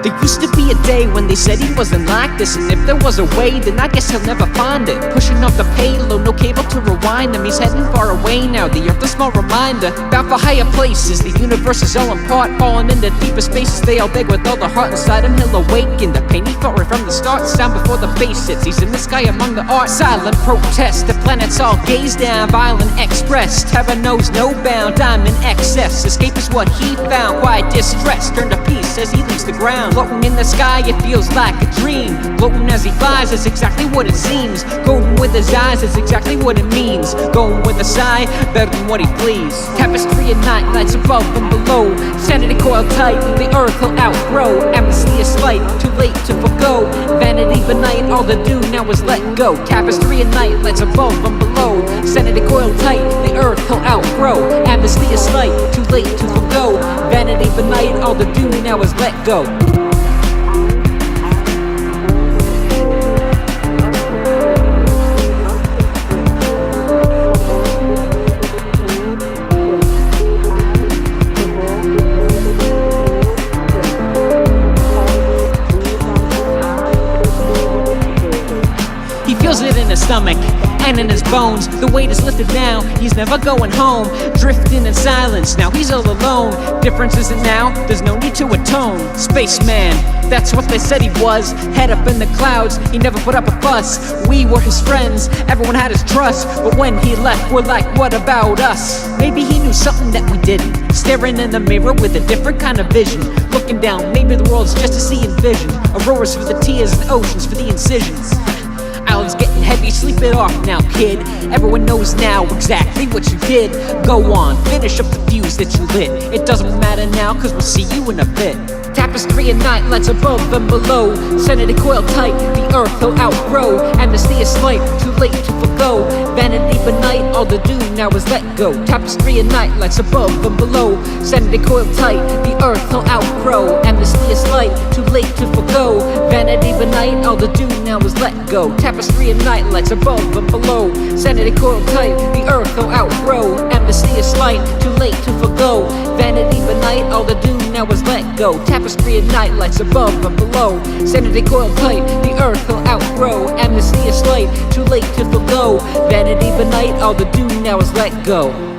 There used to be a day when they said he wasn't like this, and if there was a way, then I guess he'll never find it. Pushing off the payload, no cable to rewind him. He's heading far away now, the earth a small reminder. Bound for higher places, the universe is all in part. Falling into deeper spaces, they all beg with all the heart inside him. He'll awaken the pain he felt right from the start. Sound before the bass hits, he's in the sky among the art. Silent protest, the planets all gaze down. Violent express, terror knows no bound. Diamond excess, escape is what he found. Quiet distress, turn to peace as he leaves the ground. Floating in the sky, it feels like a dream. Floating as he flies, that's exactly what it seems. Going with his eyes, that's exactly what it means. Going with a sigh, better than what he please. Tapestry at night, lights above and below. Sanity coiled tight, the earth he'll outgrow. Amnesty is slight, too late to forgo. Vanity benign, all to do now is let go. Tapestry at night, lights above and below. Sanity coiled tight, the earth he'll outgrow. Amnesty is slight, too late to forgo. Vanity benign, all to do now is let go. He feels it in his stomach and in his bones. The weight is lifted now, he's never going home. Drifting in silence, now he's all alone. Difference isn't now, there's no need to atone. Spaceman, that's what they said he was. Head up in the clouds, he never put up a fuss. We were his friends, everyone had his trust. But when he left, we're like, what about us? Maybe he knew something that we didn't. Staring in the mirror with a different kind of vision. Looking down, maybe the world's just a sea in vision. Auroras for the tears and oceans for the incisions. Island's getting heavy, sleep it off now, kid. Everyone knows now exactly what you did. Go on, finish up the fuse that you lit. It doesn't matter now, cause we'll see you in a bit. Tapestry at night, lights above and below. Sanity coiled tight, the earth he'll outgrow. Amnesty is slight, too late to forgo. Vanity benign, all to do now is let go. Tapestry at night, lights above and below. Sanity coiled tight, the earth he'll outgrow. Amnesty is slight, too late to forgo. Vanity benign, all to do now is let go. Tapestry at night, lights above and below. Sanity coiled tight, the earth he'll outgrow. Amnesty is slight, too late to forgo. Vanity benign, all to do now is let go. Tapestry at night, lights above and below. Sanity coiled tight, the earth he'll outgrow. Amnesty is slight, too late to forgo. Vanity benign, all to do now is let go.